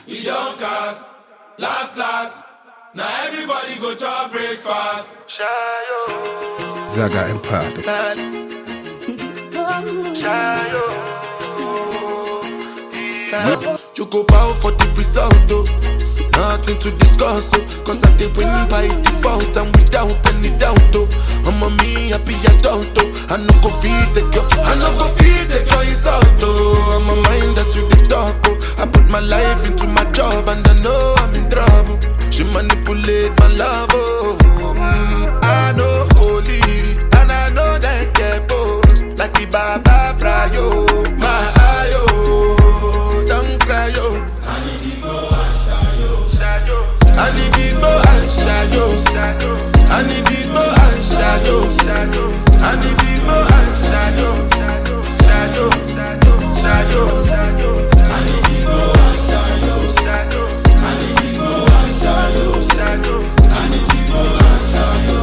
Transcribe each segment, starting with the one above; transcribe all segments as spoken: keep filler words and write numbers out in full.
We don't cast, last, last. Now everybody go to breakfast. Shayo. Zaga Empire. Shayo. You go bow for the result, oh. Nothing to discuss, oh. Cause I did win by default and without any doubt, oh. I'm a me happy adult, oh. I no go feed the girl, I no go feed the girl insult, oh. I'm a mind that's you the talk, oh. I put my life into my job and I know I'm in trouble. She manipulate my love, oh. Mm, I know holy and I know that get boss. Like the Baba Frayo, my ayo. Don't cry, yo. I need to go and shayo. I need to go and shayo. I need to go and shayo. I need to go and shayo. Shayo, shayo, I need to go and shayo. I need to go and shayo. I need to go and shayo.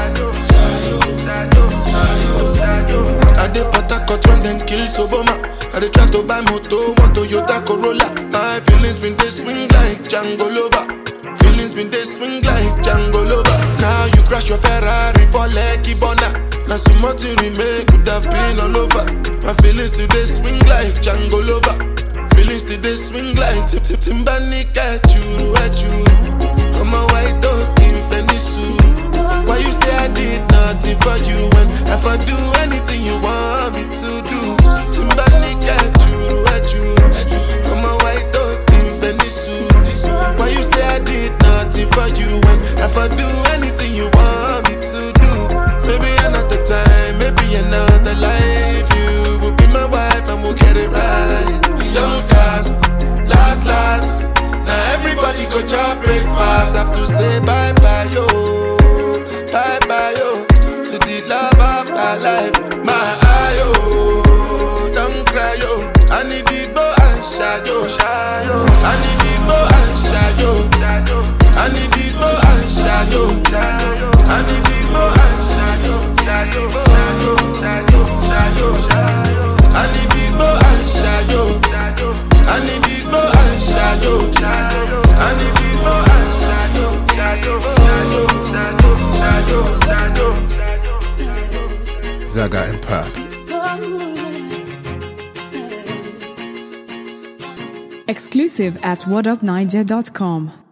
Shayo, shayo. I dey Port Harcourt when them kill Soboma. I dey try to buy moto, one Toyota Corolla. My feelings been they swing like Django Lover. Feelings been they swing like Django Lover. Now you crash your Ferrari for Lucky Bona. Now so much you remake could have been all over. My feelings today swing like Django Lover. Feelings today swing like Tip Tip Timbani at you, at you. I'm a white dog in Fenisu. Why you say I did nothing for you when if I do anything you want me to do? Timbani at you, at you. I'm a white dog in Fenisu. Why you say I did nothing for you when if I do anything you want me to do? Maybe another time, maybe another life. You will be my wife and we'll get it right. Don't cast, last, last. Now everybody go to breakfast. Have to say bye bye yo, bye bye yo to the love of my life. My ayo, don't cry yo. I need to go and shayo. I need to go and shayo. I need to go and shayo. I need to go and shayo. Shayo, shayo, shayo. I need to go and shayo. I need to go and shayo. I need to go and shayo. Shayo, shayo, shayo. Zaga Empire. Exclusive at what up niger dot com.